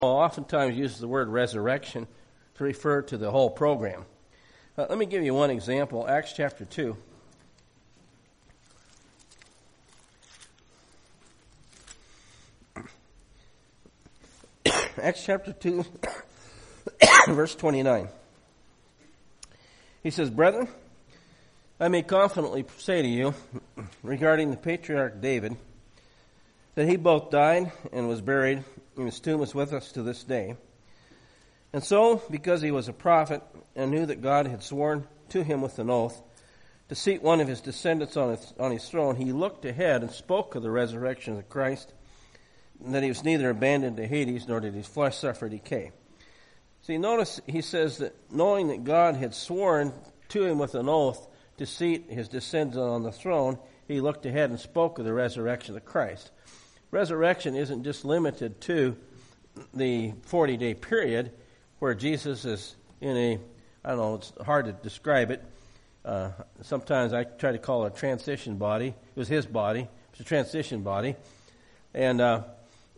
oftentimes uses the word resurrection to refer to the whole program. Let me give you one example. Acts chapter 2. Acts chapter 2, verse 29. He says, "Brethren, I may confidently say to you regarding the patriarch David, that he both died and was buried, and his tomb is with us to this day. And so, because he was a prophet and knew that God had sworn to him with an oath to seat one of his descendants on his throne, he looked ahead and spoke of the resurrection of Christ, and that he was neither abandoned to Hades, nor did his flesh suffer decay." See, notice he says that knowing that God had sworn to him with an oath to seat his descendants on the throne, he looked ahead and spoke of the resurrection of Christ. Resurrection isn't just limited to the 40-day period where Jesus is in it's hard to describe it. Sometimes I try to call it a transition body. It was his body. It's a transition body. But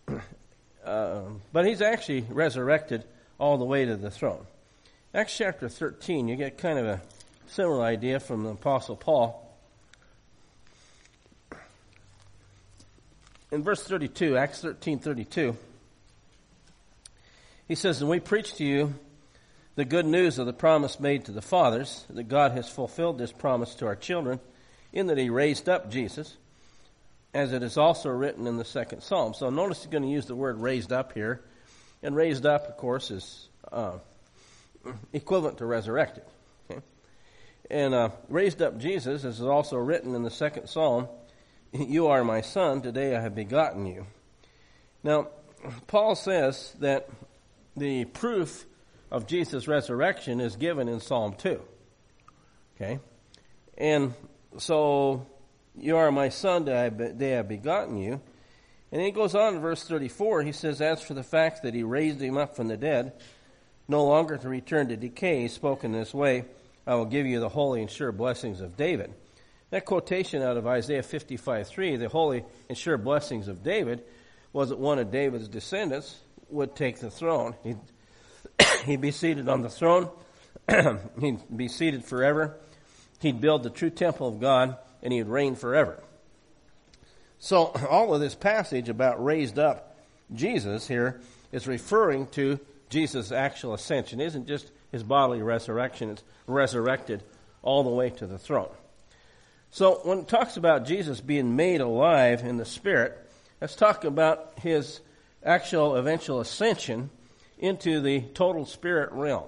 he's actually resurrected all the way to the throne. Acts chapter 13, you get kind of a similar idea from the Apostle Paul. In verse 32, Acts 13:32, he says, "And we preach to you the good news of the promise made to the fathers, that God has fulfilled this promise to our children, in that he raised up Jesus, as it is also written in the second psalm." So notice he's going to use the word raised up here. And raised up, of course, is equivalent to resurrected. Okay? And raised up Jesus, as is also written in the second psalm, "You are my son, today I have begotten you." Now, Paul says that the proof of Jesus' resurrection is given in Psalm 2. Okay? And so, "You are my son, today I have begotten you." And then he goes on in verse 34, he says, "As for the fact that he raised him up from the dead, no longer to return to decay, spoken this way, I will give you the holy and sure blessings of David." That quotation out of Isaiah 55:3, the holy and sure blessings of David, was that one of David's descendants would take the throne. He'd be seated on the throne. He'd be seated forever. He'd build the true temple of God, and he'd reign forever. So all of this passage about raised up Jesus here is referring to Jesus' actual ascension. It isn't just his bodily resurrection. It's resurrected all the way to the throne. So when it talks about Jesus being made alive in the Spirit, let's talk about his actual eventual ascension into the total spirit realm.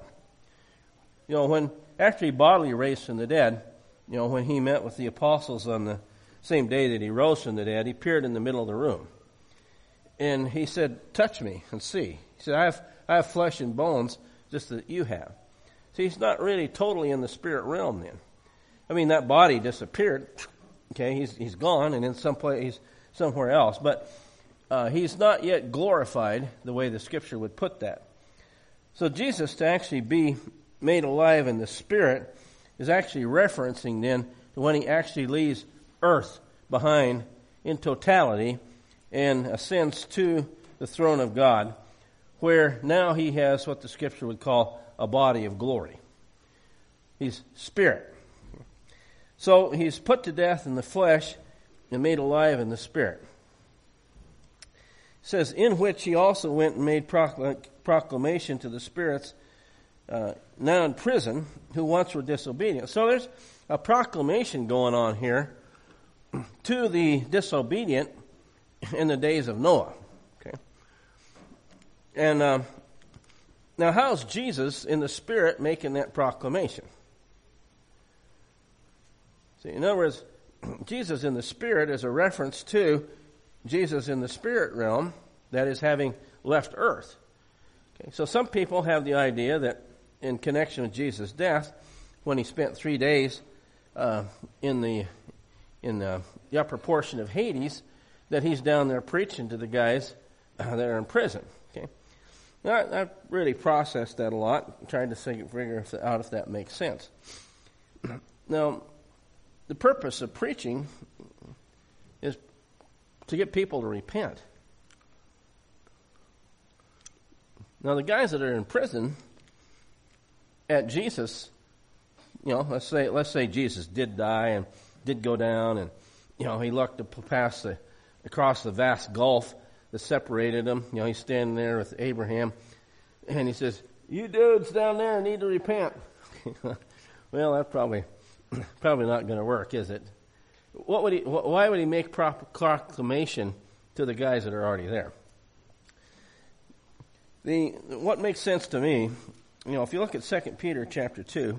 When after he bodily raised from the dead, when he met with the apostles on the same day that he rose from the dead, he appeared in the middle of the room. And he said, "Touch me and see." He said, I have flesh and bones just that you have. See, he's not really totally in the spirit realm then. I mean, that body disappeared. Okay, he's gone and in some place, he's somewhere else. But he's not yet glorified the way the Scripture would put that. So Jesus, to actually be made alive in the Spirit, is actually referencing then to when he actually leaves earth behind in totality and ascends to the throne of God, where now he has what the Scripture would call a body of glory. He's spirit. So he's put to death in the flesh and made alive in the Spirit. It says, "In which he also went and made proclamation to the spirits now in prison, who once were disobedient." So there's a proclamation going on here to the disobedient in the days of Noah. Okay, and now how's Jesus in the Spirit making that proclamation? See, in other words, Jesus in the Spirit is a reference to Jesus in the spirit realm, that is, having left earth. Okay, so some people have the idea that in connection with Jesus' death, when he spent 3 days in the upper portion of Hades, that he's down there preaching to the guys that are in prison. Okay, now, I've really processed that a lot, trying to figure out if that makes sense. Now, the purpose of preaching is to get people to repent. Now, the guys that are in prison at Jesus, let's say Jesus did die and did go down, and he looked across the vast gulf that separated them. He's standing there with Abraham, and he says, "You dudes down there need to repent." Well, that's probably not going to work, is it? Why would he make proclamation to the guys that are already there? What makes sense to me, if you look at 2 Peter chapter 2,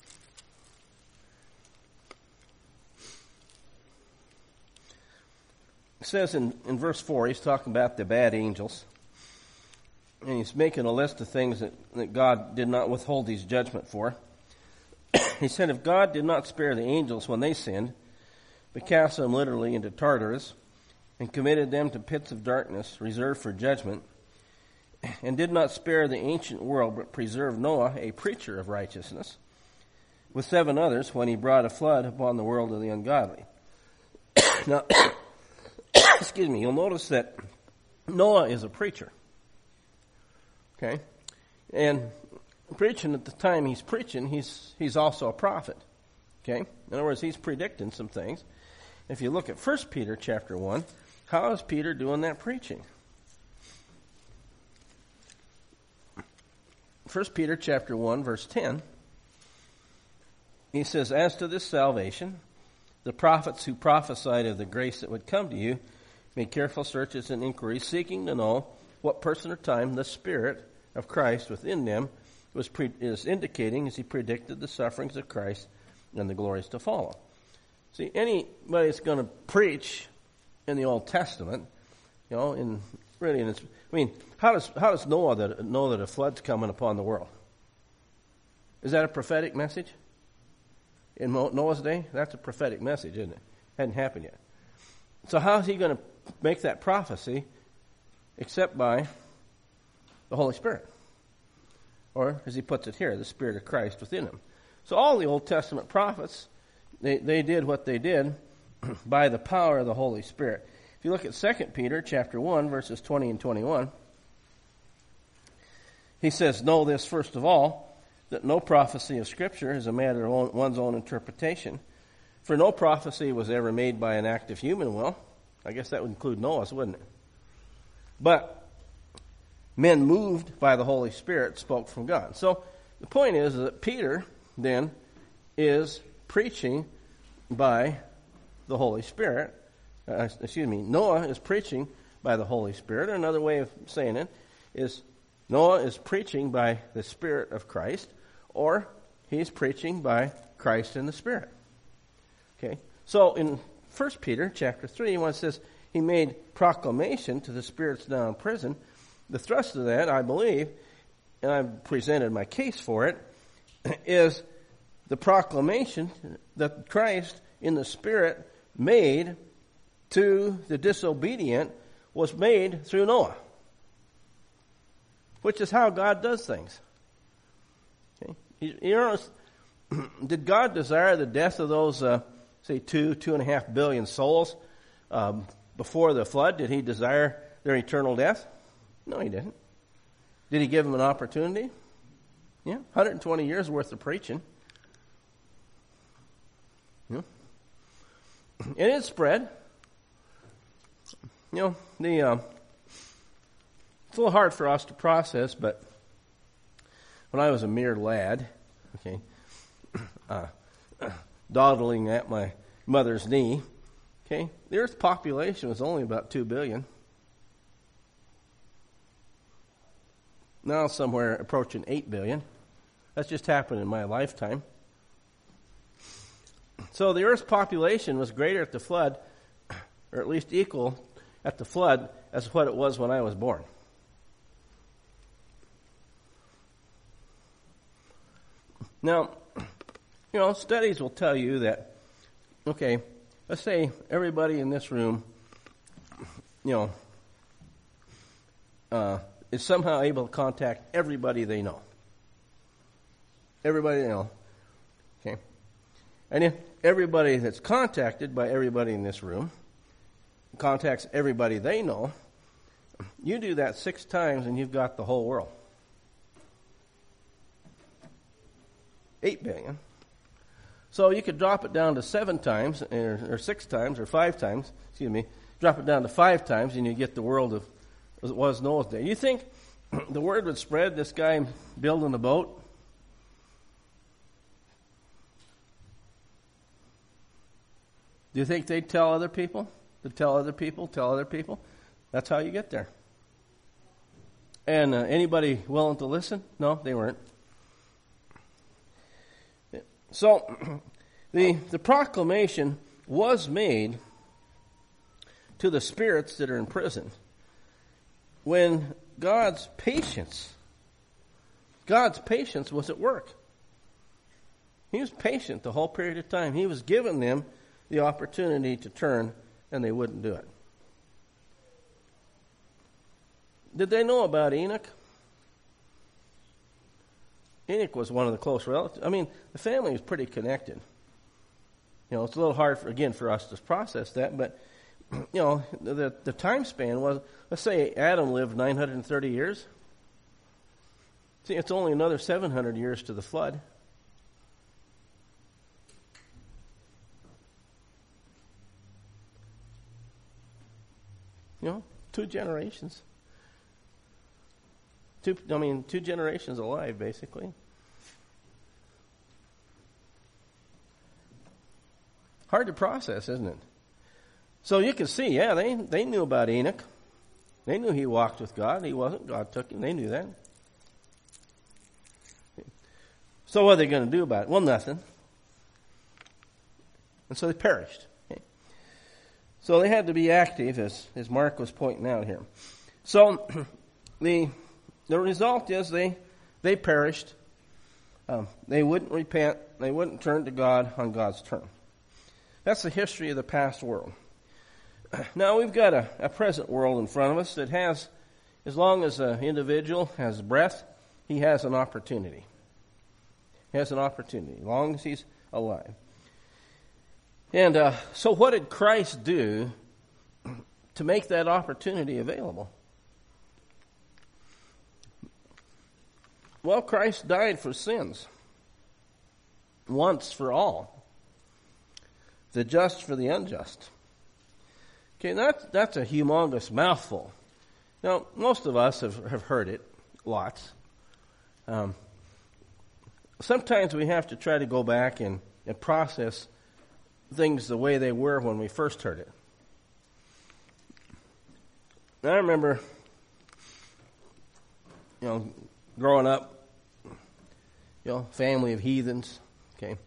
it says in verse 4, he's talking about the bad angels, and he's making a list of things that God did not withhold his judgment for. He said, if God did not spare the angels when they sinned, but cast them literally into Tartarus, and committed them to pits of darkness reserved for judgment, and did not spare the ancient world, but preserved Noah, a preacher of righteousness, with 7 others, when he brought a flood upon the world of the ungodly. Now, excuse me, you'll notice that Noah is a preacher. Okay? And preaching at the time he's preaching, he's also a prophet. Okay? In other words, he's predicting some things. If you look at 1 Peter chapter 1, how is Peter doing that preaching? 1 Peter chapter 1, verse 10, he says, as to this salvation, the prophets who prophesied of the grace that would come to you made careful searches and inquiries, seeking to know what person or time the Spirit of Christ within them is indicating as he predicted the sufferings of Christ and the glories to follow. See, anybody that's going to preach in the Old Testament, how does Noah know that a flood's coming upon the world? Is that a prophetic message? In Noah's day, that's a prophetic message, isn't it? Hadn't happened yet. So how is he going to make that prophecy except by the Holy Spirit? Or, as he puts it here, the Spirit of Christ within him. So all the Old Testament prophets, they did what they did by the power of the Holy Spirit. If you look at 2 Peter chapter 1, verses 20 and 21, he says, know this first of all, that no prophecy of Scripture is a matter of one's own interpretation. For no prophecy was ever made by an act of human will. I guess that would include Noah's, wouldn't it? But men moved by the Holy Spirit spoke from God. So the point is that Peter then is preaching by the Holy Spirit. Noah is preaching by the Holy Spirit. Another way of saying it is Noah is preaching by the Spirit of Christ, or he's preaching by Christ and the Spirit. Okay, so in 1 Peter chapter 3, when it says he made proclamation to the spirits now in prison, the thrust of that, I believe, and I've presented my case for it, is the proclamation that Christ in the Spirit made to the disobedient was made through Noah, which is how God does things. Okay? Did God desire the death of those, 2.5 billion souls before the flood? Did he desire their eternal death? No, he didn't. Did he give them an opportunity? Yeah, 120 years worth of preaching. Yeah. And it spread. It's a little hard for us to process, but when I was a mere lad, dawdling at my mother's knee, the Earth's population was only about 2 billion. Now somewhere approaching 8 billion. That's just happened in my lifetime. So the Earth's population was greater at the flood, or at least equal at the flood, as what it was when I was born. Now, studies will tell you that, let's say everybody in this room, is somehow able to contact everybody they know. Everybody they know. Okay? And if everybody that's contacted by everybody in this room contacts everybody they know, you do that 6 times and you've got the whole world. 8 billion. So you could drop it down to 7 times, or 6 times, or 5 times, drop it down to 5 times, and you get the world as it was Noah's day. You think the word would spread, this guy building a boat? Do you think they'd tell other people? Tell other people? That's how you get there. And anybody willing to listen? No, they weren't. So the proclamation was made to the spirits that are in prison when God's patience was at work. He was patient the whole period of time. He was giving them the opportunity to turn, and they wouldn't do it. Did they know about Enoch? Enoch was one of the close relatives. I mean, the family was pretty connected. It's a little hard, for us to process that, but, the time span was, let's say Adam lived 930 years. See, it's only another 700 years to the flood. Two generations. Two generations alive, basically. Hard to process, isn't it? So you can see, they knew about Enoch. They knew he walked with God. He wasn't. God took him. They knew that. So what are they going to do about it? Well, nothing. And so they perished. Okay. So they had to be active, as Mark was pointing out here. So the result is they perished. They wouldn't repent. They wouldn't turn to God on God's term. That's the history of the past world. Now we've got a present world in front of us that has, as long as an individual has breath, he has an opportunity. He has an opportunity, as long as he's alive. And so what did Christ do to make that opportunity available? Well, Christ died for sins once for all, the just for the unjust. Okay, that's a humongous mouthful. Now, most of us have heard it lots. Sometimes we have to try to go back and process things the way they were when we first heard it. I remember, growing up, family of heathens, okay.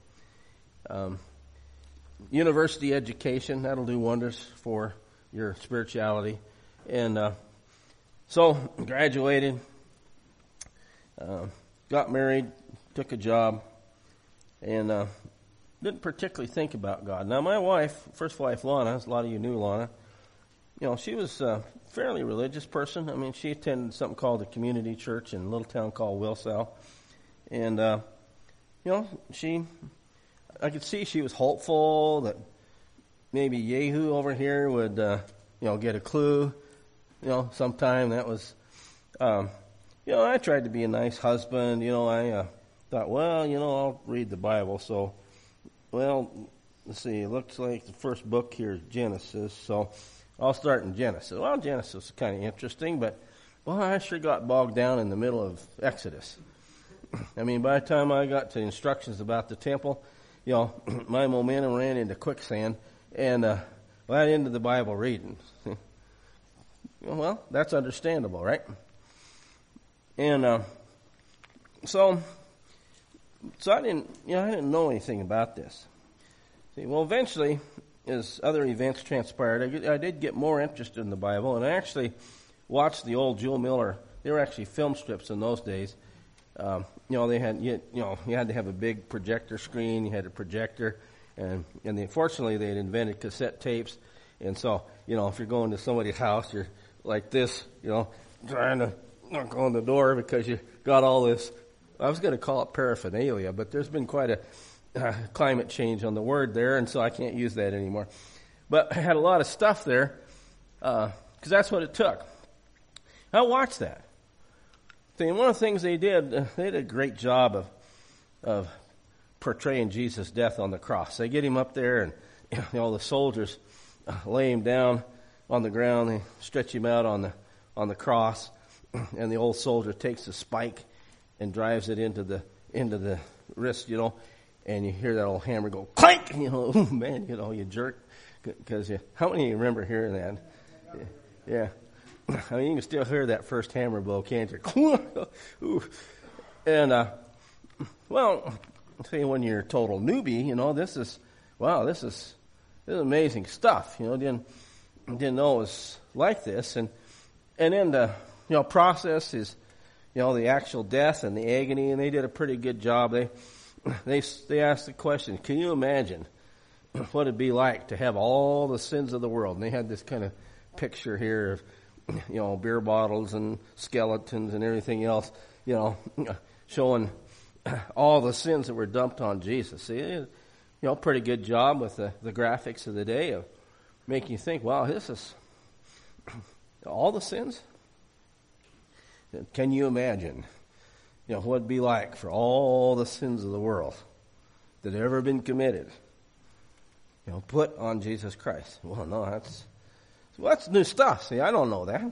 University education, that'll do wonders for your spirituality. And so graduated, got married, took a job, and didn't particularly think about God. Now my wife, first wife Lana, as a lot of you knew Lana, she was a fairly religious person. I mean, she attended something called the Community Church in a little town called Wilsall. And, I could see she was hopeful that maybe Yehu over here would, get a clue, sometime. That was, I tried to be a nice husband. I thought, I'll read the Bible. So, let's see, it looks like the first book here is Genesis. So I'll start in Genesis. Well, Genesis is kind of interesting, but, I sure got bogged down in the middle of Exodus. I mean, by the time I got to instructions about the temple, my momentum ran into quicksand, and right into the Bible reading. Well, that's understandable, right? And so I didn't know anything about this. See, well, eventually, as other events transpired, I did get more interested in the Bible, and I actually watched the old Jewel Miller. They were actually film strips in those days. They had, you had to have a big projector screen. You had a projector, and fortunately they had invented cassette tapes. And so, if you're going to somebody's house, you're like this, trying to knock on the door because you got all this. I was going to call it paraphernalia, but there's been quite a climate change on the word there, and so I can't use that anymore. But I had a lot of stuff there because that's what it took. I watched that. And one of the things they did a great job of portraying Jesus' death on the cross. They get him up there, and the soldiers lay him down on the ground. They stretch him out on the cross, and the old soldier takes a spike and drives it into the wrist, and you hear that old hammer go clank. Oh man, you jerk, because how many of you remember hearing that? Yeah. I mean, you can still hear that first hammer blow, can't you? And well, I'll tell you, when you're a total newbie, this is amazing stuff. Didn't know it was like this, and then the process is the actual death and the agony, and they did a pretty good job. They asked the question, can you imagine what it'd be like to have all the sins of the world? And they had this kind of picture here of beer bottles and skeletons and everything else, showing all the sins that were dumped on Jesus. See, pretty good job with the graphics of the day of making you think, wow, this is all the sins? Can you imagine, what it'd be like for all the sins of the world that have ever been committed, put on Jesus Christ? Well, no, that's new stuff. See, I don't know that.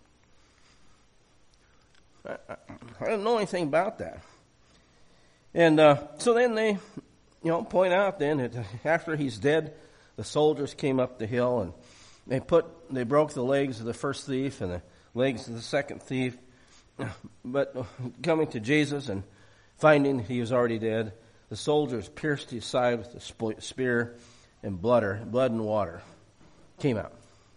I don't know anything about that. And so then they, point out then that after he's dead, the soldiers came up the hill and they broke the legs of the first thief and the legs of the second thief. But coming to Jesus and finding he was already dead, the soldiers pierced his side with a spear, and blood and water came out.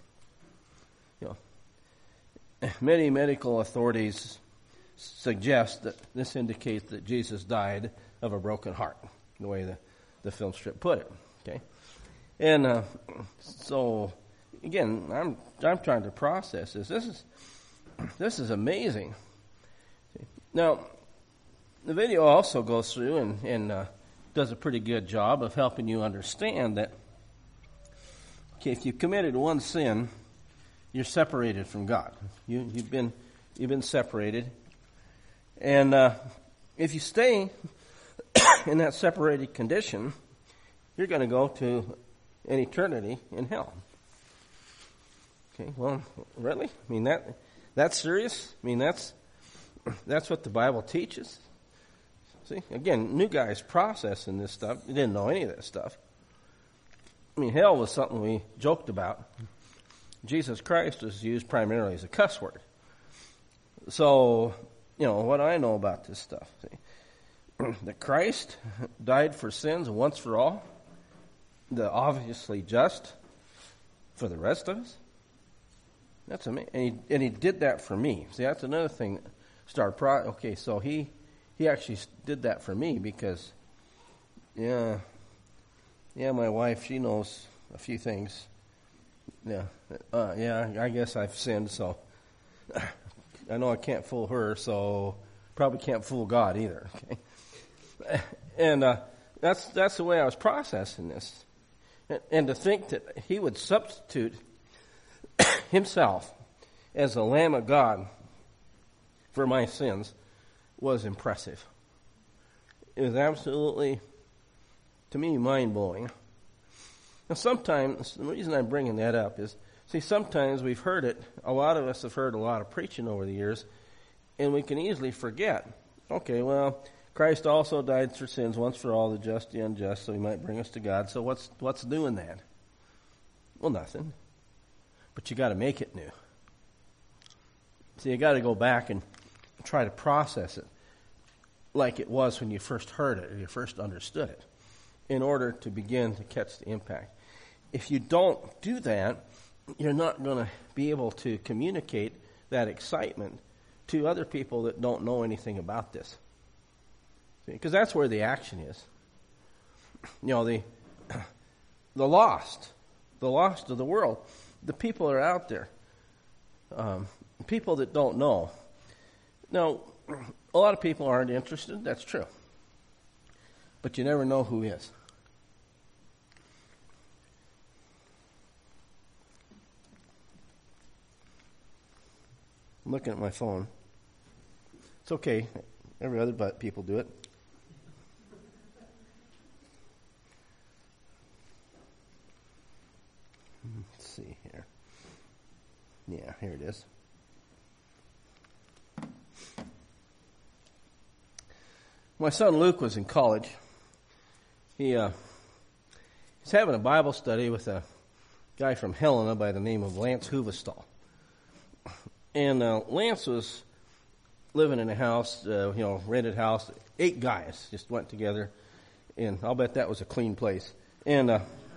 Many medical authorities suggest that this indicates that Jesus died of a broken heart, the way the film strip put it. Okay, and so again, I'm trying to process this. This is amazing. Now, the video also goes through and does a pretty good job of helping you understand that, if you committed one sin, you're separated from God. You've been separated, and if you stay in that separated condition, you're going to go to an eternity in hell. Okay, well, really? I mean, that's serious? I mean, that's what the Bible teaches. See, again, new guys processing this stuff. They didn't know any of this stuff. I mean, hell was something we joked about. Jesus Christ was used primarily as a cuss word. So, what I know about this stuff. See, that Christ died for sins once for all, the obviously just for the rest of us. That's amazing. And he did that for me. See, that's another thing that started. Okay, so he actually did that for me because, my wife, she knows a few things. I guess I've sinned, so I know I can't fool her, so probably can't fool God either. Okay, and that's the way I was processing this, and to think that he would substitute himself as the Lamb of God for my sins was impressive. It was absolutely, to me, mind-blowing. Now, sometimes, the reason I'm bringing that up is, sometimes we've heard it, a lot of us have heard a lot of preaching over the years, and we can easily forget. Okay, well, Christ also died for sins once for all, the just, the unjust, so he might bring us to God. So what's new in that? Well, nothing. But you got to make it new. So you got to go back and try to process it like it was when you first heard it or you first understood it, in order to begin to catch the impact. If you don't do that, you're not going to be able to communicate that excitement to other people that don't know anything about this. Because that's where the action is. The lost of the world, the people that are out there, people that don't know. Now, a lot of people aren't interested, that's true. But you never know who is. I'm looking at my phone. It's okay. Every other people do it. see here. Yeah, here it is. My son Luke was in college. He's having a Bible study with a guy from Helena by the name of Lance Huvestal. And Lance was living in a house, rented house. 8 guys just went together, and I'll bet that was a clean place. And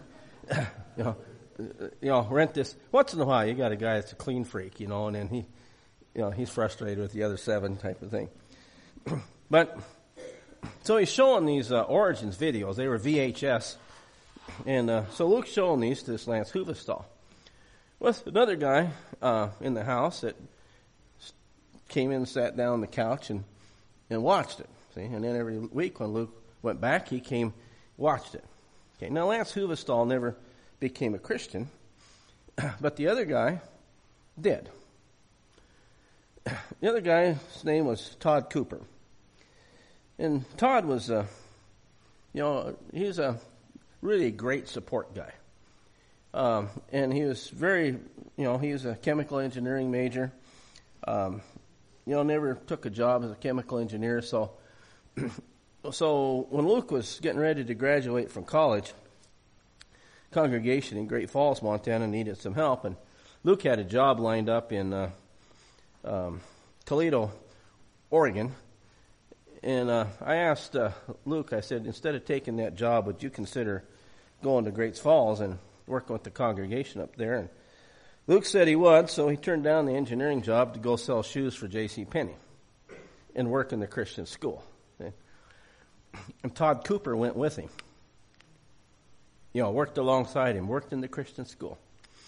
rent this. Once in a while, you got a guy that's a clean freak, and then he's frustrated with the other 7 type of thing. But so he's showing these Origins videos. They were VHS, and so Luke's showing these to this Lance Huvestal with another guy in the house that came in and sat down on the couch and watched it. See, and then every week when Luke went back, he came, watched it. Okay, now Lance Huvestal never became a Christian, but the other guy did. The other guy's name was Todd Cooper. And Todd was, he's a really great support guy. And he was very, he was a chemical engineering major. Never took a job as a chemical engineer. So when Luke was getting ready to graduate from college, congregation in Great Falls, Montana needed some help. And Luke had a job lined up in Toledo, Oregon. And I asked Luke, I said, instead of taking that job, would you consider going to Great Falls and working with the congregation up there? And Luke said he would, so he turned down the engineering job to go sell shoes for J.C. Penney and work in the Christian school. Okay? And Todd Cooper went with him. Worked alongside him, worked in the Christian school.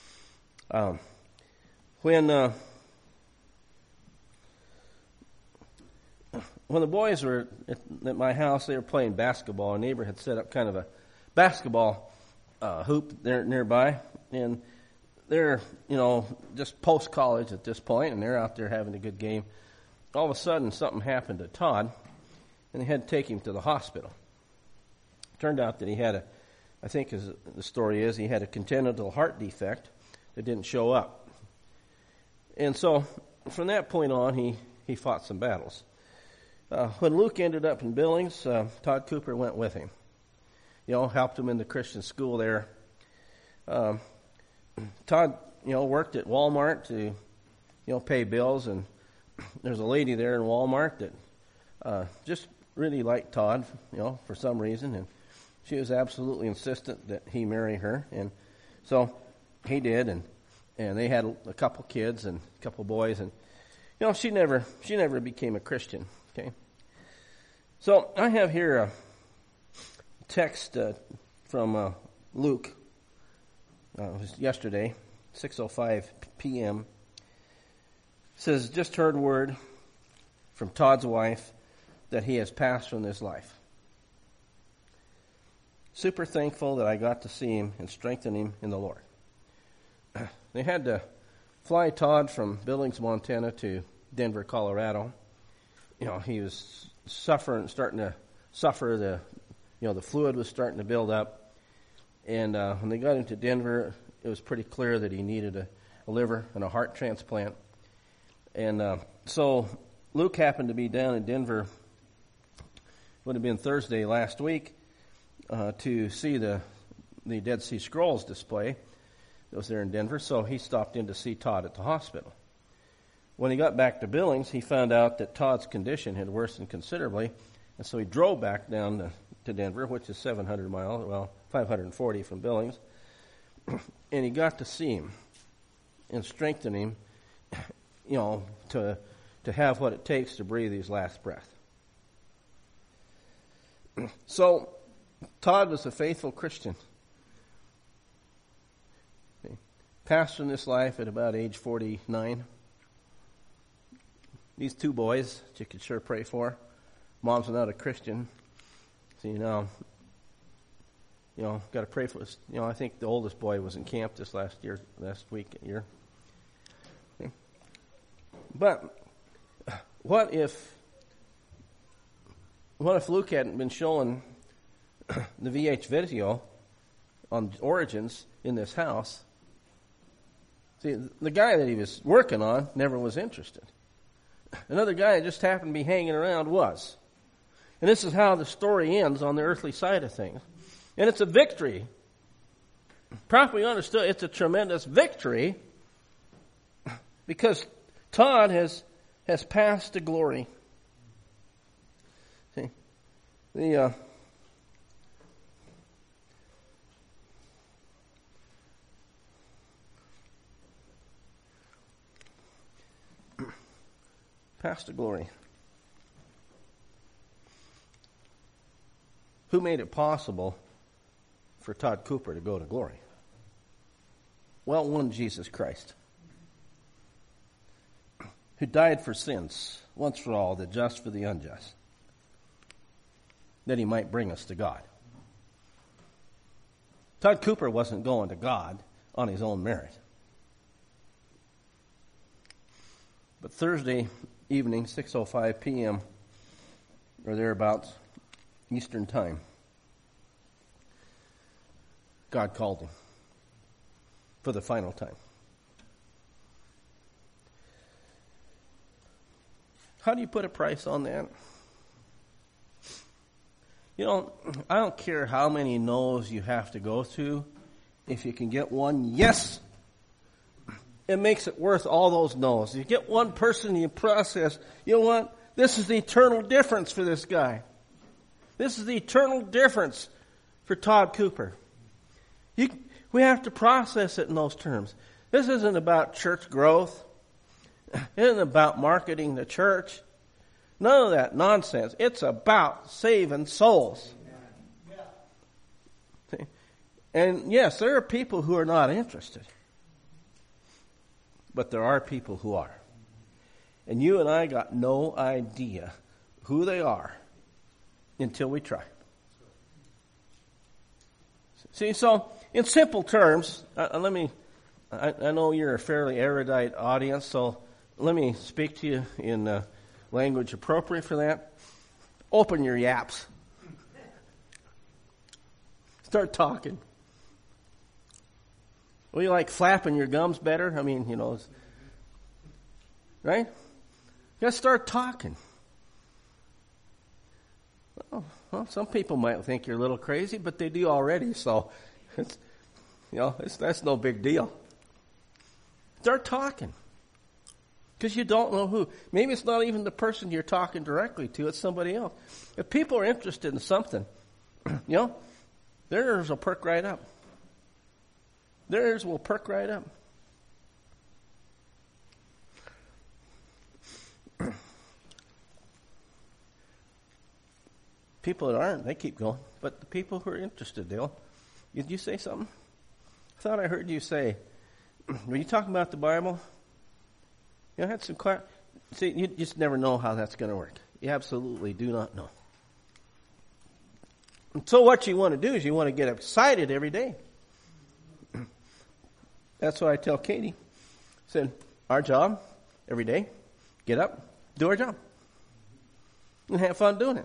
When the boys were at my house, they were playing basketball. A neighbor had set up kind of a basketball hoop there nearby, and they're, just post-college at this point, and they're out there having a good game. All of a sudden, something happened to Todd, and they had to take him to the hospital. Turned out that he had I think as the story is, he had a congenital heart defect that didn't show up. And so, from that point on, he fought some battles. When Luke ended up in Billings, Todd Cooper went with him. Helped him in the Christian school there. Todd, worked at Walmart to, pay bills, and there's a lady there in Walmart that just really liked Todd, for some reason, and she was absolutely insistent that he marry her, and so he did, and they had a couple kids and a couple boys, and she never became a Christian. Okay, so I have here a text from Luke. It was yesterday, 6:05 p.m. It says, just heard word from Todd's wife that he has passed from this life. Super thankful that I got to see him and strengthen him in the Lord. They had to fly Todd from Billings, Montana to Denver, Colorado. He was starting to suffer. The fluid was starting to build up. And when they got him to Denver, it was pretty clear that he needed a liver and a heart transplant. And so Luke happened to be down in Denver, would have been Thursday last week, to see the Dead Sea Scrolls display that was there in Denver. So he stopped in to see Todd at the hospital. When he got back to Billings, he found out that Todd's condition had worsened considerably, and so he drove back down to Denver, which is 700 miles, 540 from Billings, and he got to see him and strengthen him, to have what it takes to breathe his last breath. So Todd was a faithful Christian. Passed from this life at about age 49. These 2 boys that you could sure pray for. Mom's not a Christian. So, got to pray for us. I think the oldest boy was in camp this last week. Okay. But what if Luke hadn't been showing the VH video on Origins in this house? See, the guy that he was working on never was interested. Another guy that just happened to be hanging around was. And this is how the story ends on the earthly side of things. And it's a victory. Properly understood, it's a tremendous victory because Todd has passed to glory. See, passed to glory. Who made it possible for Todd Cooper to go to glory? Well, one, Jesus Christ, who died for sins once for all, the just for the unjust, that he might bring us to God. Todd Cooper wasn't going to God on his own merit. But Thursday evening, 6:05 p.m., or thereabouts, Eastern Time, God called him for the final time. How do you put a price on that? You know, I don't care how many no's you have to go through. If you can get one yes, it makes it worth all those no's. You get one person, you process, you know what? This is the eternal difference for this guy. This is the eternal difference for Todd Cooper. We have to process it in those terms. This isn't about church growth. It isn't about marketing the church. None of that nonsense. It's about saving souls. Yeah. And yes, there are people who are not interested. But there are people who are. And you and I got no idea who they are until we try. See, so in simple terms, I know you're a fairly erudite audience, so let me speak to you in language appropriate for that. Open your yaps. Start talking. Well, you like flapping your gums better? I mean, right? You got to start talking. Well, some people might think you're a little crazy, but they do already, so that's no big deal. Start talking. Because you don't know who. Maybe it's not even the person you're talking directly to, it's somebody else. If people are interested in something, theirs will perk right up. Theirs will perk right up. People that aren't, they keep going. But the people who are interested, did you say something? I thought I heard you say, were you talking about the Bible? I had some see, you just never know how that's going to work. You absolutely do not know. And so what you want to do is you want to get excited every day. That's what I tell Katie. I said, our job every day, get up, do our job. And have fun doing it.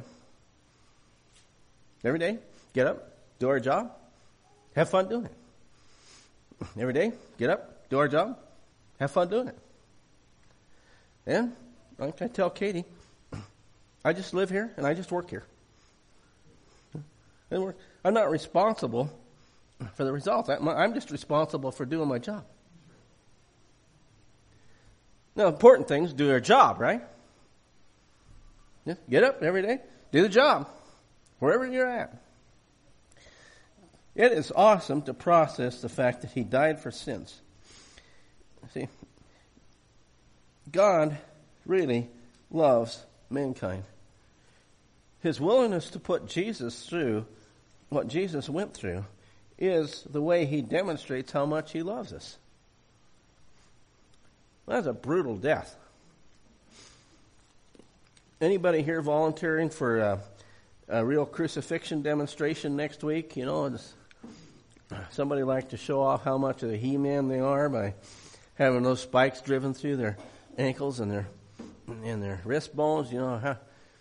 Every day, get up, do our job, have fun doing it. Every day, get up, do our job, have fun doing it. And like I tell Katie, I just live here and I just work here. I'm not responsible for the results. I'm just responsible for doing my job. Now, important things, do our job, right? Get up every day, do the job, wherever you're at. It is awesome to process the fact that he died for sins. See, God really loves mankind. His willingness to put Jesus through what Jesus went through is the way he demonstrates how much he loves us. That's a brutal death. Anybody here volunteering for a real crucifixion demonstration next week? Somebody like to show off how much of a He-Man they are by having those spikes driven through their ankles and their wrist bones. I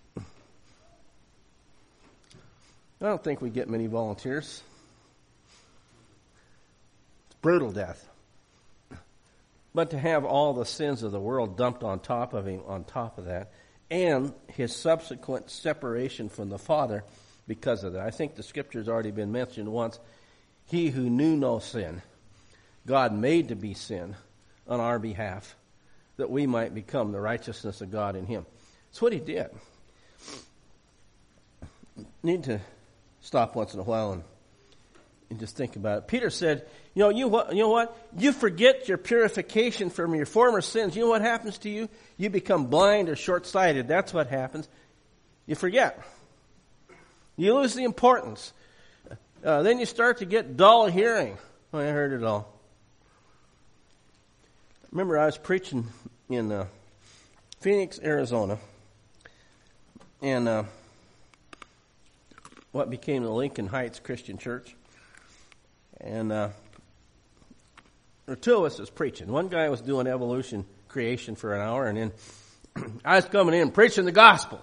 don't think we get many volunteers. It's brutal death. but to have all the sins of the world dumped on top of him, on top of that, and his subsequent separation from the Father because of that. I think the scripture's already been mentioned once. He who knew no sin, God made to be sin on our behalf, that we might become the righteousness of God in him. That's what he did. Need to stop once in a while and just think about it. Peter said, you know what? You forget your purification from your former sins. You know what happens to you? You become blind or short-sighted. That's what happens. You forget. You lose the importance. Then you start to get dull hearing. Oh, I heard it all. Remember, I was preaching in Phoenix, Arizona, and what became the Lincoln Heights Christian Church. And there were two of us was preaching. One guy was doing evolution creation for an hour, and then I was coming in preaching the gospel.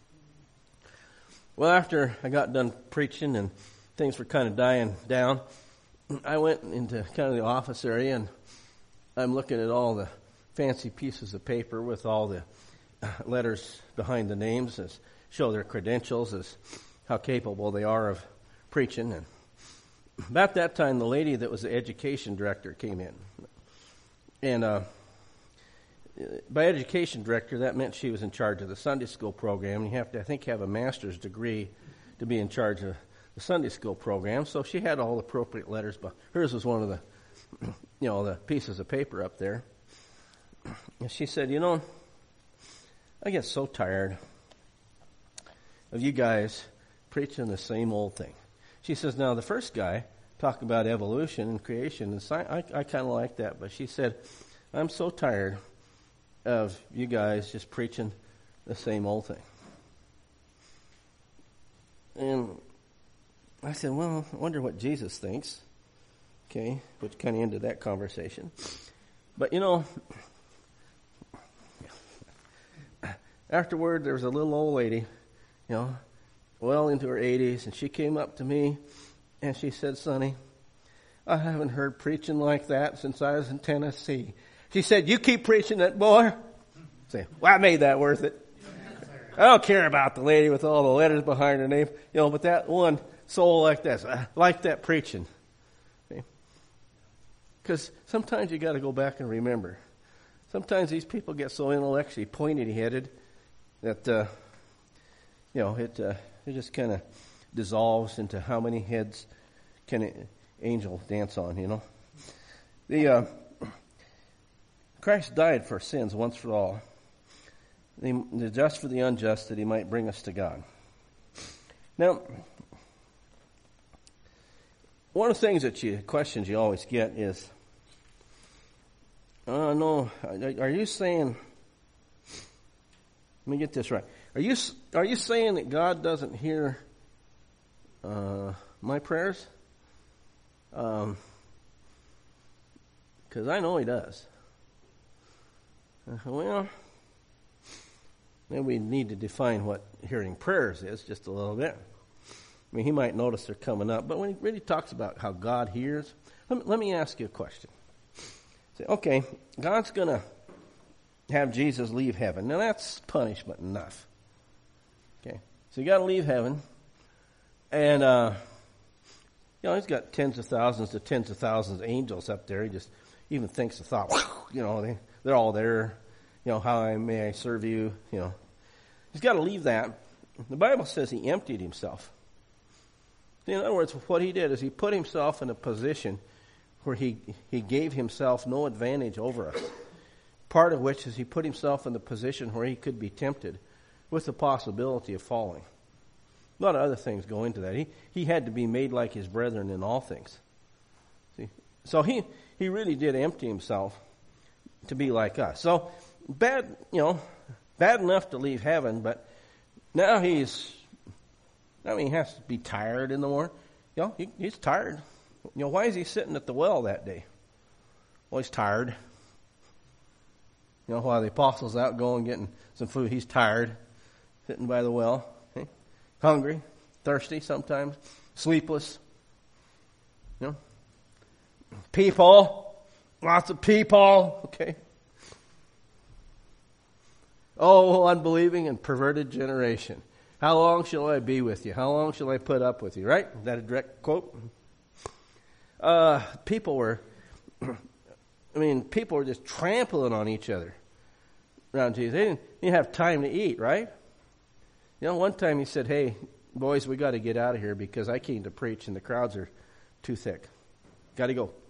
Well, after I got done preaching and things were kind of dying down, I went into kind of the office area, and I'm looking at all the fancy pieces of paper with all the letters behind the names that show their credentials as how capable they are of preaching. And about that time, the lady that was the education director came in. And by education director, that meant she was in charge of the Sunday school program. You have to, I think, have a master's degree to be in charge of the Sunday school program. So she had all the appropriate letters, but hers was one of the, the pieces of paper up there. And she said, I get so tired of you guys preaching the same old thing. She says, now the first guy talked about evolution and creation, and I kind of like that, but she said, I'm so tired of you guys just preaching the same old thing. And I said, well, I wonder what Jesus thinks. Okay, which kind of ended that conversation. But afterward, there was a little old lady, well into her 80s, and she came up to me and she said, Sonny, I haven't heard preaching like that since I was in Tennessee. She said, you keep preaching that, boy. Say, well, I made that worth it. I don't care about the lady with all the letters behind her name, but that one soul like that, I like that preaching. Because sometimes you got to go back and remember. Sometimes these people get so intellectually pointy-headed that it just kind of dissolves into how many heads can an angel dance on. Christ died for sins once for all, the just for the unjust, that he might bring us to God. Now, one of the things questions you always get is, no, are you saying, let me get this right. Are you saying that God doesn't hear my prayers? Because I know he does. Well, maybe we need to define what hearing prayers is just a little bit. I mean, he might notice they're coming up, but when he really talks about how God hears, let me ask you a question. Say, okay, God's going to have Jesus leave heaven. Now, that's punishment enough. Okay, so you got to leave heaven, and he's got tens of thousands to tens of thousands of angels up there. He just even thinks the thought, they're all there. How may I serve you? He's got to leave that. The Bible says he emptied himself. In other words, what he did is he put himself in a position where he gave himself no advantage over us. Part of which is he put himself in the position where he could be tempted with the possibility of falling. A lot of other things go into that. He had to be made like his brethren in all things. See? So he really did empty himself to be like us. So bad enough to leave heaven, but now he has to be tired in the morning. He's tired. Why is he sitting at the well that day? Well, he's tired. While the apostles out going getting some food, he's tired, sitting by the well, hungry, thirsty sometimes, sleepless. People, lots of people, okay? Oh, unbelieving and perverted generation. How long shall I be with you? How long shall I put up with you? Right? Is that a direct quote? People were just trampling on each other around Jesus. They didn't have time to eat, right? You know, one time he said, hey, boys, we got to get out of here because I came to preach and the crowds are too thick. Got to go.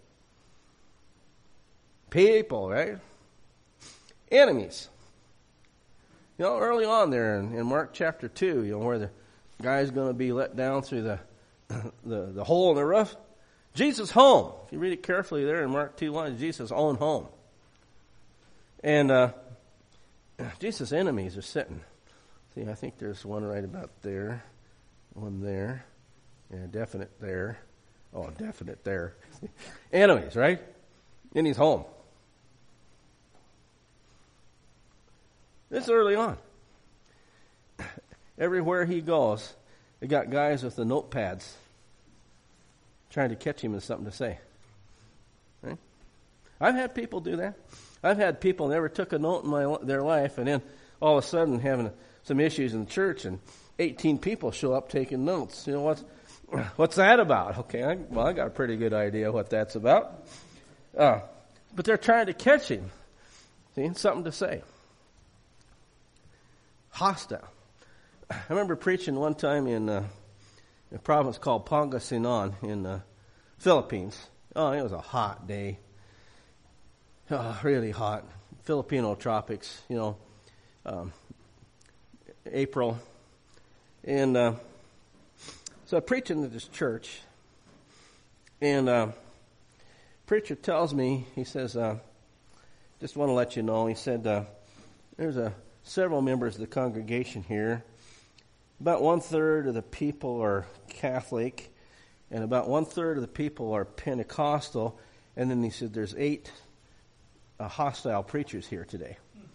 People, right? Enemies. You know, early on there in Mark chapter 2, you know, where the guy's going to be let down through the hole in the roof. Jesus' home. If you read it carefully there in Mark 2:1, Jesus' own home. And Jesus' enemies are sitting. See, I think there's one right about there. One there. Yeah, definite there. Oh, definite there. Enemies, right? In his home. This is early on. Everywhere he goes, they got guys with the notepads trying to catch him with something to say. Right? I've had people do that. I've had people never took a note in their life, and then all of a sudden having some issues in the church, and 18 people show up taking notes. You know, what's that about? Okay, I got a pretty good idea what that's about. But they're trying to catch him. See, something to say. Hostile. I remember preaching one time in a province called Pangasinan in the Philippines. Oh, it was a hot day. Oh, really hot. Filipino tropics, you know, April. And so I'm preaching at this church. And preacher tells me, he says, just want to let you know, he said, there's several members of the congregation here. About 1/3 of the people are Catholic, and about 1/3 of the people are Pentecostal. And then he said, there's 8 hostile preachers here today.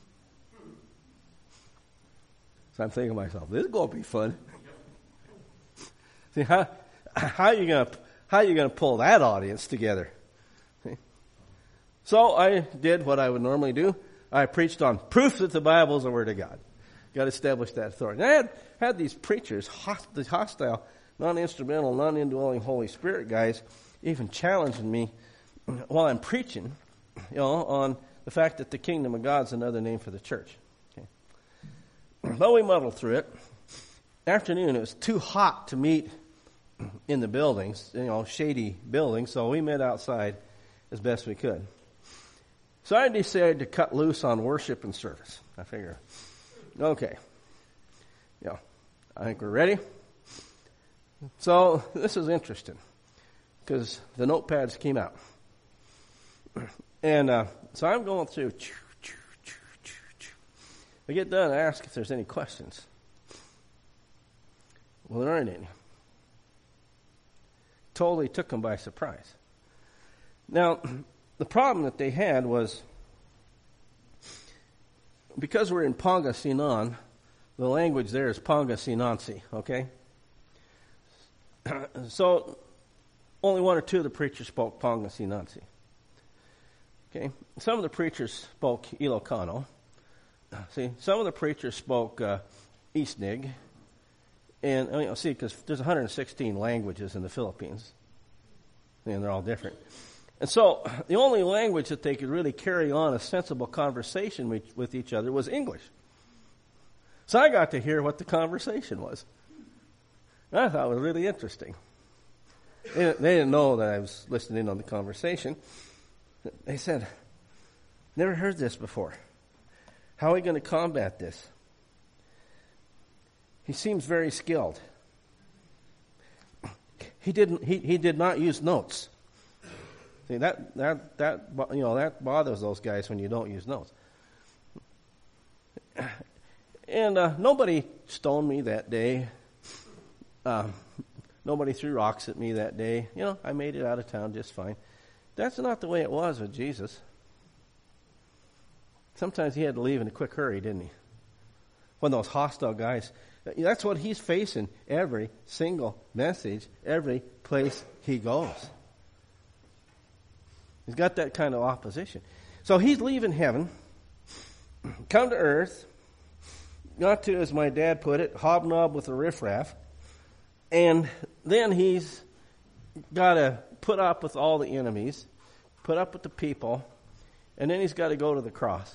So I'm thinking to myself, this is going to be fun. See, how are you going to pull that audience together? See? So I did what I would normally do. I preached on proof that the Bible is the Word of God. Got to establish that authority. And I had these preachers, the hostile, non-instrumental, non-indwelling Holy Spirit guys, even challenging me while I'm preaching, you know, on the fact that the kingdom of God is another name for the church. Okay. But we muddled through it. Afternoon, it was too hot to meet in the buildings, you know, shady buildings, so we met outside as best we could. So I decided to cut loose on worship and service. I figure, okay, yeah, I think we're ready. So this is interesting because the notepads came out. And so I'm going through. I get done and ask if there's any questions. Well, there aren't any. Totally took them by surprise. Now, the problem that they had was, because we're in Pangasinan, the language there is Pangasinense, okay? So, only 1 or 2 of the preachers spoke Pangasinense. Okay? Some of the preachers spoke Ilocano. See, some of the preachers spoke Isnig. And, I mean, see, because there's 116 languages in the Philippines. And they're all different. And so the only language that they could really carry on a sensible conversation with each other was English. So I got to hear what the conversation was. And I thought it was really interesting. They didn't know that I was listening on the conversation. They said, never heard this before. How are we going to combat this? He seems very skilled. He did not use notes. See, that bothers those guys when you don't use notes. And nobody stoned me that day. Nobody threw rocks at me that day. You know, I made it out of town just fine. That's not the way it was with Jesus. Sometimes he had to leave in a quick hurry, didn't he? When those hostile guys, that's what he's facing every single message, every place he goes. He's got that kind of opposition. So he's leaving heaven, come to earth, got to, as my dad put it, hobnob with the riffraff, and then he's got to put up with all the enemies, put up with the people, and then he's got to go to the cross.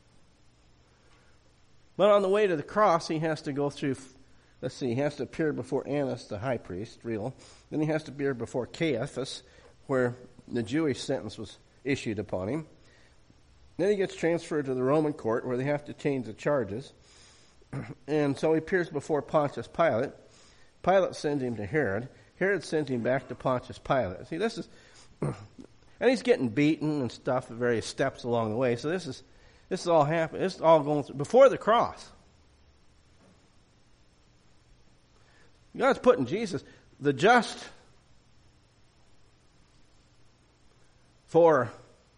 But on the way to the cross, he has to go through, he has to appear before Annas, the high priest, real. Then he has to appear before Caiaphas, where the Jewish sentence was issued upon him. Then he gets transferred to the Roman court, where they have to change the charges. And so he appears before Pontius Pilate. Pilate sends him to Herod. Herod sends him back to Pontius Pilate. See, this is, and he's getting beaten and stuff at various steps along the way. So this is all happening. This is all going through before the cross. God's putting Jesus, the just, for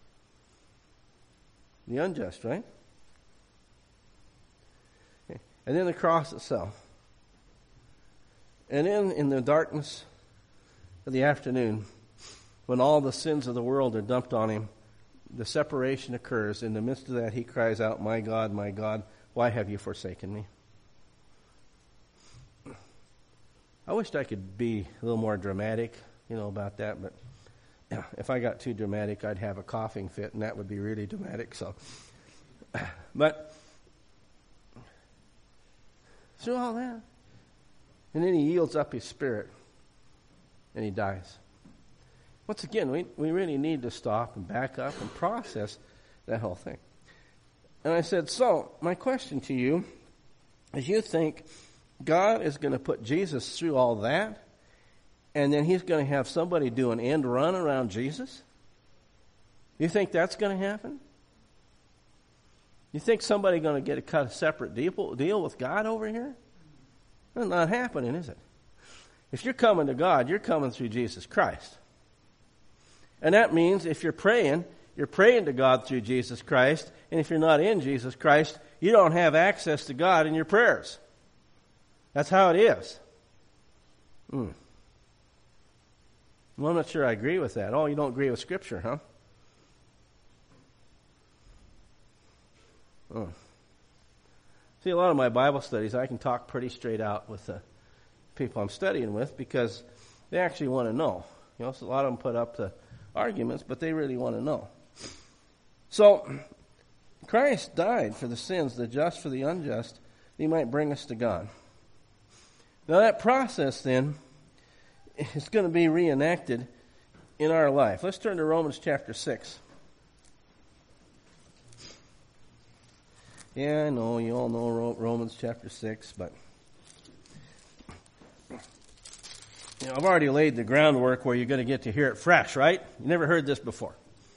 the unjust, right? Okay. And then the cross itself. And then in the darkness of the afternoon, when all the sins of the world are dumped on him, the separation occurs. In the midst of that, he cries out, my God, why have you forsaken me? I wished I could be a little more dramatic, about that, but if I got too dramatic, I'd have a coughing fit, and that would be really dramatic. So, but through all that, and then he yields up his spirit, and he dies. Once again, we really need to stop and back up and process that whole thing. And I said, so my question to you is, you think God is going to put Jesus through all that, and then he's going to have somebody do an end run around Jesus? You think that's going to happen? You think somebody's going to get a separate deal with God over here? That's not happening, is it? If you're coming to God, you're coming through Jesus Christ. And that means if you're praying to God through Jesus Christ, and if you're not in Jesus Christ, you don't have access to God in your prayers. That's how it is. Well, I'm not sure I agree with that. Oh, you don't agree with Scripture, huh? Oh. See, a lot of my Bible studies, I can talk pretty straight out with the people I'm studying with, because they actually want to know. So a lot of them put up the arguments, but they really want to know. So, Christ died for the sins, the just for the unjust, that he might bring us to God. Now that process then is going to be reenacted in our life. Let's turn to Romans chapter 6. Yeah, I know, you all know Romans chapter 6, but I've already laid the groundwork where you're going to get to hear it fresh, right? You never heard this before.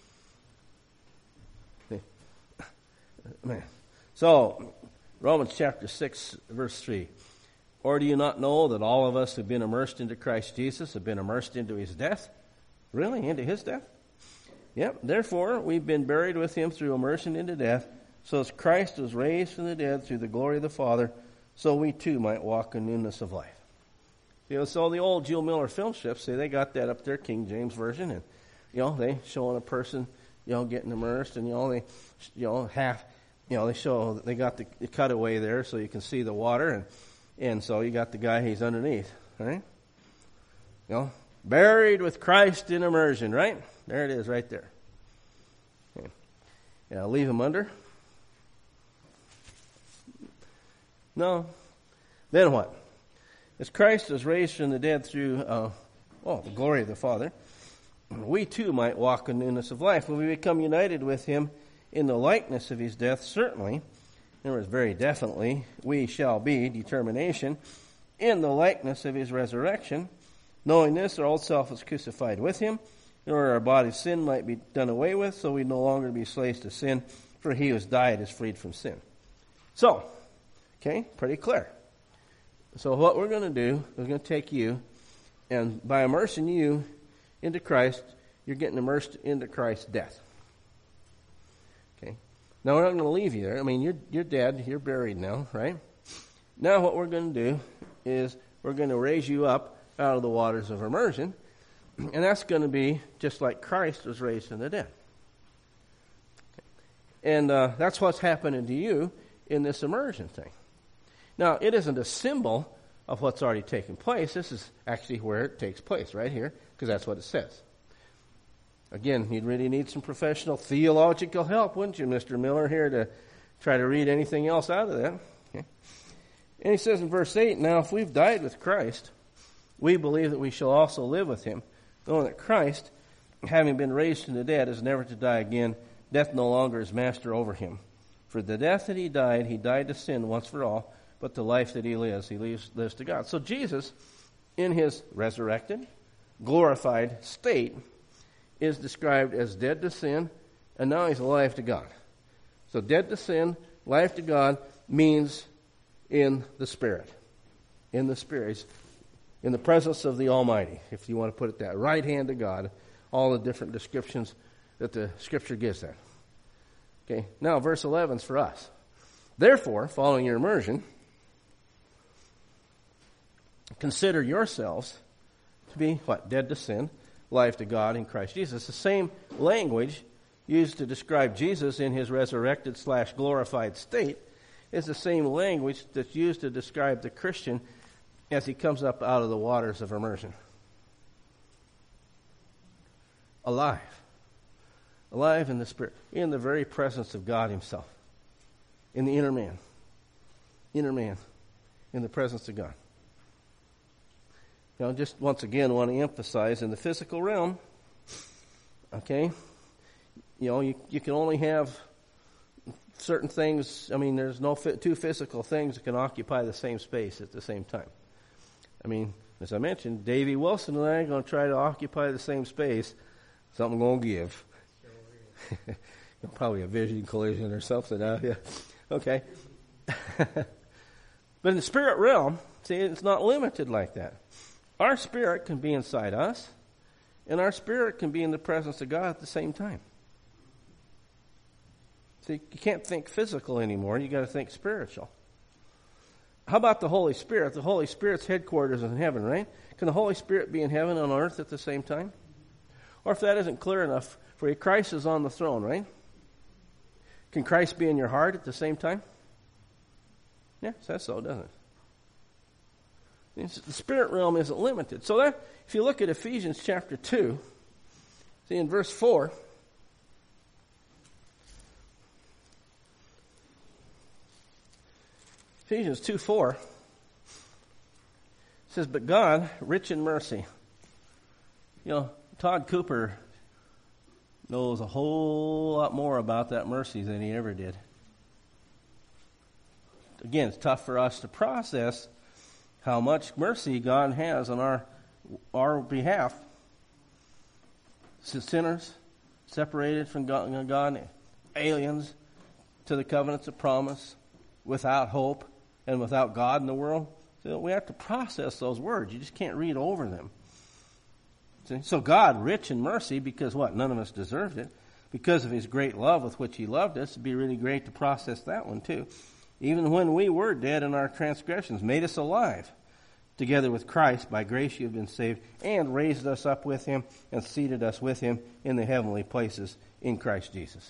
So, Romans chapter 6, verse 3. Or do you not know that all of us who have been immersed into Christ Jesus have been immersed into his death? Really? Into his death? Yep. Therefore, we've been buried with him through immersion into death, so as Christ was raised from the dead through the glory of the Father, so we too might walk in newness of life. So the old Jill Miller film strips, say they got that up there, King James Version, and they showing a person getting immersed, and they they show they got the cutaway there so you can see the water, and so you got the guy, he's underneath, right? Buried with Christ in immersion, right? There it is, right there. Okay. Leave him under. No. Then what? As Christ was raised from the dead through the glory of the Father, we too might walk in newness of life. When we become united with him in the likeness of his death, certainly, in other words, very definitely, we shall be, determination, in the likeness of his resurrection. Knowing this, our old self was crucified with him, in order our body's sin might be done away with, so we no longer be slaves to sin, for he who has died is freed from sin. So, okay, pretty clear. So what we're going to do, we're going to take you, and by immersing you into Christ, you're getting immersed into Christ's death. Okay. Now we're not going to leave you there. I mean, you're dead, you're buried now, right? Now what we're going to do is we're going to raise you up out of the waters of immersion, And that's going to be just like Christ was raised from the dead. And that's what's happening to you in this immersion thing. Now, it isn't a symbol of what's already taken place. This is actually where it takes place, right here, because that's what it says. Again, you'd really need some professional theological help, wouldn't you, Mr. Miller, here to try to read anything else out of that. Okay. And he says in verse 8, now if we've died with Christ, we believe that we shall also live with him, knowing that Christ, having been raised from the dead, is never to die again. Death no longer is master over him. For the death that he died to sin once for all, but the life that he lives to God. So Jesus, in his resurrected, glorified state, is described as dead to sin, and now he's alive to God. So dead to sin, life to God, means in the Spirit. In the Spirit. In the presence of the Almighty, if you want to put it that. Right hand of God. All the different descriptions that the Scripture gives that. Okay, now verse 11 is for us. Therefore, following your immersion, consider yourselves to be, what? Dead to sin, life to God in Christ Jesus. The same language used to describe Jesus in his resurrected / glorified state is the same language that's used to describe the Christian as he comes up out of the waters of immersion. Alive. Alive in the Spirit, in the very presence of God himself. In the inner man. Inner man. In the presence of God. You know, just once again want to emphasize in the physical realm, okay, you know, you can only have certain things. I mean, there's no two physical things that can occupy the same space at the same time. I mean, as I mentioned, Davey Wilson and I are going to try to occupy the same space. Something going to give. Probably a vision collision or something out here. Okay. But in the spirit realm, see, it's not limited like that. Our spirit can be inside us, and our spirit can be in the presence of God at the same time. See, you can't think physical anymore. You got to think spiritual. How about the Holy Spirit? The Holy Spirit's headquarters is in heaven, right? Can the Holy Spirit be in heaven and on earth at the same time? Or if that isn't clear enough for you, Christ is on the throne, right? Can Christ be in your heart at the same time? Yeah, says so, doesn't it? The spirit realm isn't limited. So that, if you look at Ephesians chapter 2, see in verse 4, Ephesians 2:4 says, but God, rich in mercy. You know, Todd Cooper knows a whole lot more about that mercy than he ever did. Again, it's tough for us to process how much mercy God has on our behalf. Sinners, separated from God, aliens to the covenants of promise, without hope, and without God in the world. So we have to process those words. You just can't read over them. See? So God, rich in mercy, because what? None of us deserved it. Because of his great love with which he loved us, it'd be really great to process that one too. Even when we were dead in our transgressions, made us alive. Together with Christ, by grace you have been saved, and raised us up with him, and seated us with him in the heavenly places in Christ Jesus.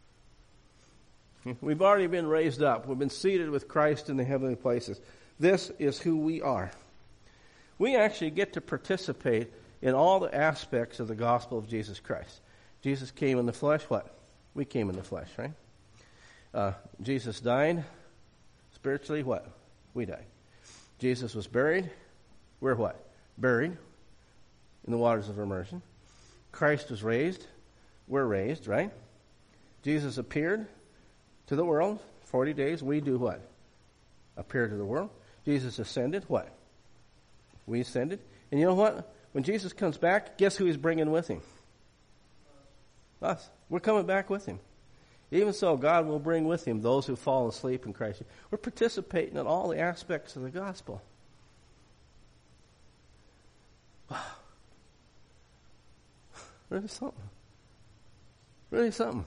We've already been raised up. We've been seated with Christ in the heavenly places. This is who we are. We actually get to participate in all the aspects of the gospel of Jesus Christ. Jesus came in the flesh. What? We came in the flesh, right? Jesus died. Spiritually, what? We died. Jesus was buried. We're what? Buried in the waters of immersion. Christ was raised. We're raised, right? Jesus appeared to the world, 40 days. We do what? Appear to the world. Jesus ascended. What? We ascended. And you know what? When Jesus comes back, guess who he's bringing with him? Us. We're coming back with him. Even so, God will bring with him those who fall asleep in Christ. We're participating in all the aspects of the gospel. Wow. Really something. Really something.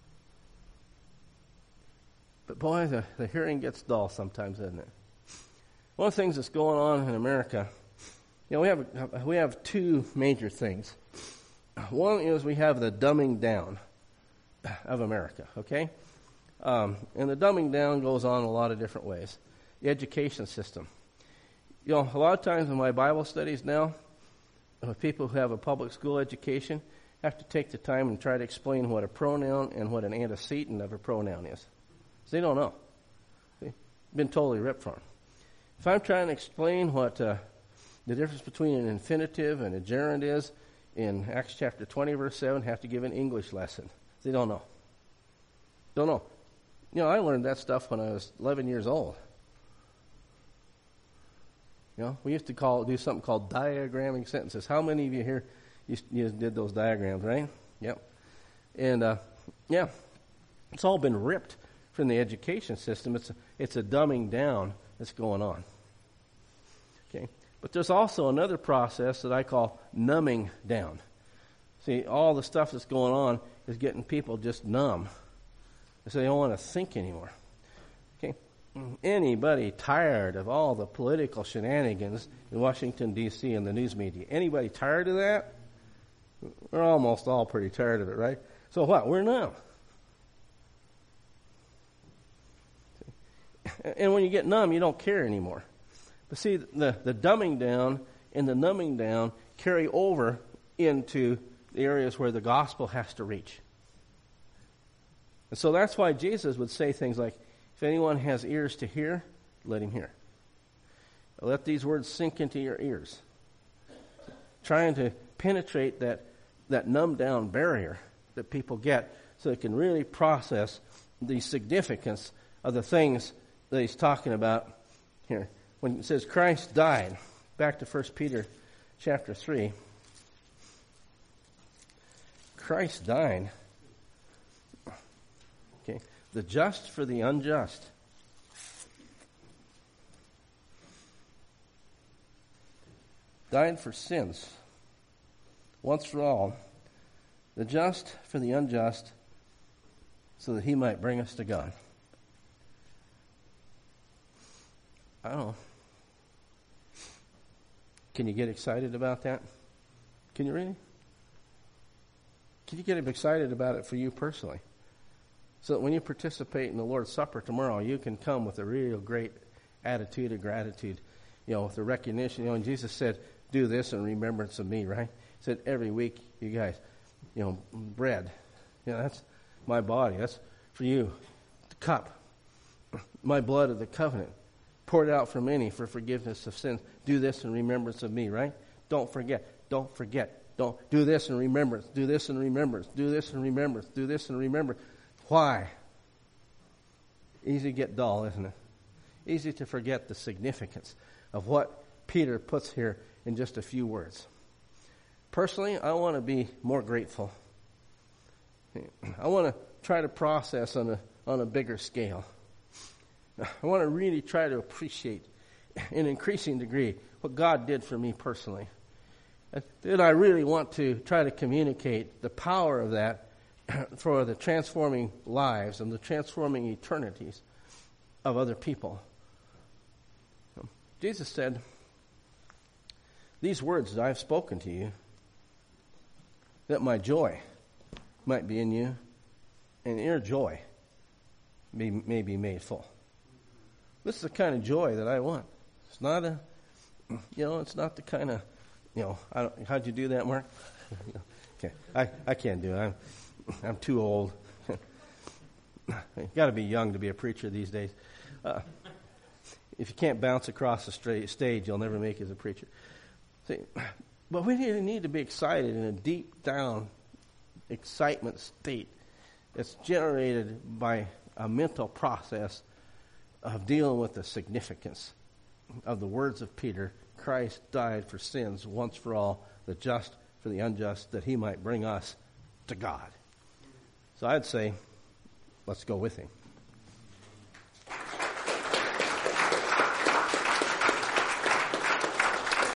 But boy, the hearing gets dull sometimes, doesn't it? One of the things that's going on in America we have two major things. One is we have the dumbing down of America, okay? And the dumbing down goes on a lot of different ways. The education system. A lot of times in my Bible studies now, people who have a public school education have to take the time and try to explain what a pronoun and what an antecedent of a pronoun is. They don't know. They've been totally ripped from them. If I'm trying to explain what the difference between an infinitive and a gerund is in Acts chapter 20, verse 7, have to give an English lesson. They don't know. Don't know. I learned that stuff when I was 11 years old. We used to do something called diagramming sentences. How many of you here you did those diagrams, right? Yep. And, it's all been ripped from the education system. It's a dumbing down that's going on. Okay. But there's also another process that I call numbing down. See, all the stuff that's going on is getting people just numb. So they don't want to think anymore. Okay. Anybody tired of all the political shenanigans in Washington, D.C. and the news media? Anybody tired of that? We're almost all pretty tired of it, right? So what? We're numb. And when you get numb, you don't care anymore. But see, the dumbing down and the numbing down carry over into the areas where the gospel has to reach. And so that's why Jesus would say things like, if anyone has ears to hear, let him hear. Let these words sink into your ears. Trying to penetrate that numbed down barrier that people get so they can really process the significance of the things that he's talking about here. When it says Christ died, back to 1 Peter chapter 3, Christ died. Okay, the just for the unjust. Died for sins, once for all. The just for the unjust, so that he might bring us to God. I don't know. Can you get excited about that? Can you really? Can you get excited about it for you personally? So that when you participate in the Lord's Supper tomorrow, you can come with a real great attitude of gratitude, with the recognition. And Jesus said, do this in remembrance of me, right? He said, every week, you guys, bread. That's my body. That's for you. The cup. My blood of the covenant. Poured out for many for forgiveness of sins. Do this in remembrance of me, right? Don't forget. Don't forget. Don't do this in remembrance. Do this in remembrance. Do this in remembrance. Do this in remembrance. Why? Easy to get dull, isn't it? Easy to forget the significance of what Peter puts here in just a few words. Personally, I want to be more grateful. I want to try to process on a bigger scale. I want to really try to appreciate in an increasing degree what God did for me personally. Then I really want to try to communicate the power of that for the transforming lives and the transforming eternities of other people. Jesus said, these words that I have spoken to you, that my joy might be in you, and your joy may be made full. This is the kind of joy that I want. It's not it's not the kind of, how'd you do that, Mark? Okay, I can't do it. I'm too old. You got to be young to be a preacher these days. If you can't bounce across the stage, you'll never make it as a preacher. See, but we need to be excited in a deep down excitement state that's generated by a mental process of dealing with the significance of the words of Peter. Christ died for sins once for all, the just for the unjust, that he might bring us to God. So I'd say, let's go with him.